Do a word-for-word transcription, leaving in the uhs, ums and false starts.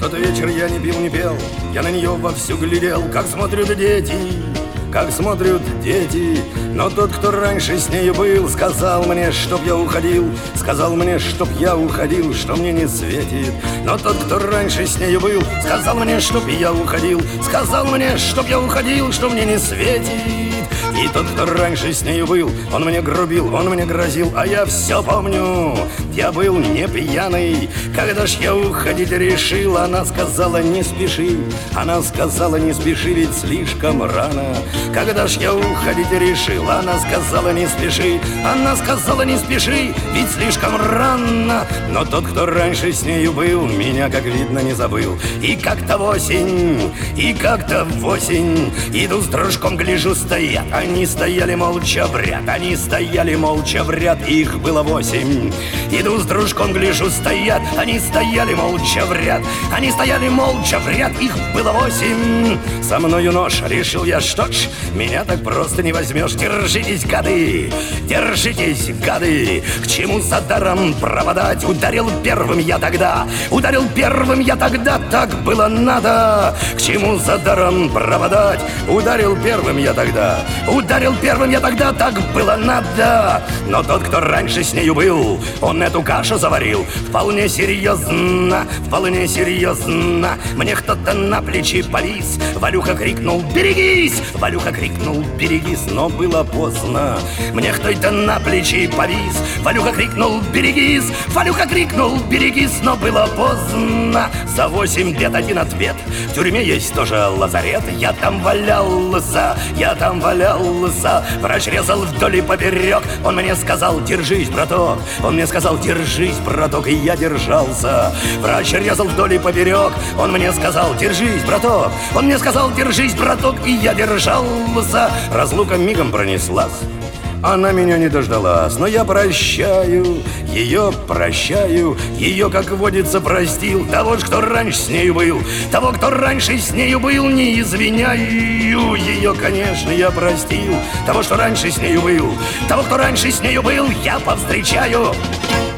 тот вечер я не пил, не пел, я на нее вовсю глядел, как смотрят дети, как смотрят дети. Но тот, кто раньше с нею был, сказал мне, чтоб я уходил, сказал мне, чтоб я уходил, что мне не светит. Но тот, кто раньше с нею был, сказал мне, чтоб я уходил, сказал мне, чтоб я уходил, что мне не светит. И тот, кто раньше с нею был, он мне грубил, он мне грозил, а я все помню, я был не пьяный. Когда ж я уходить решил, она сказала, не спеши, она сказала, не спеши, ведь слишком рано. Когда ж я уходить решил, она сказала, не спеши, она сказала, не спеши, ведь слишком рано. Но тот, кто раньше с нею был, меня, как видно, не забыл. И как-то в осень, и как-то в осень, иду с дружком, гляжу, стоят. Они стояли молча в ряд, они стояли молча в ряд, их было восемь. Иду с дружком, гляжу, стоят, они стояли молча в ряд, они стояли молча в ряд, их было восемь. Со мною нож, решил я, что ж, меня так просто не возьмешь. Держитесь, гады, держитесь, гады, к чему за даром пропадать? Ударил первым я тогда, ударил первым я тогда, так было надо. К чему за даром пропадать? Ударил первым я тогда, ударил первым я тогда, так было надо. Но тот, кто раньше с нею был, он эту кашу заварил вполне серьезно, вполне серьезно. Мне кто-то на плечи повис, Валюха крикнул, берегись, Валюха крикнул, берегись, но было поздно. Мне кто-то на плечи повис, Валюха крикнул, берегись, Валюха крикнул, берегись, но было поздно. За восемь лет один ответ, в тюрьме есть тоже лазарет. Я там валялся, я там валялся, врач резал вдоль и поперек. Он мне сказал, держись, браток, он мне сказал, держись, браток, и я держался. Врач резал вдоль и поперек, он мне сказал, держись, браток, он мне сказал, держись, браток, и я держался. Разлука мигом пронеслась, она меня не дождалась, но я прощаю, ее прощаю, ее, как водится, простил. Того ж, кто раньше с нею был, того, кто раньше с нею был, не извиняю. Ее, конечно, я простил, того, что раньше с нею был, того, кто раньше с нею был, я повстречаю.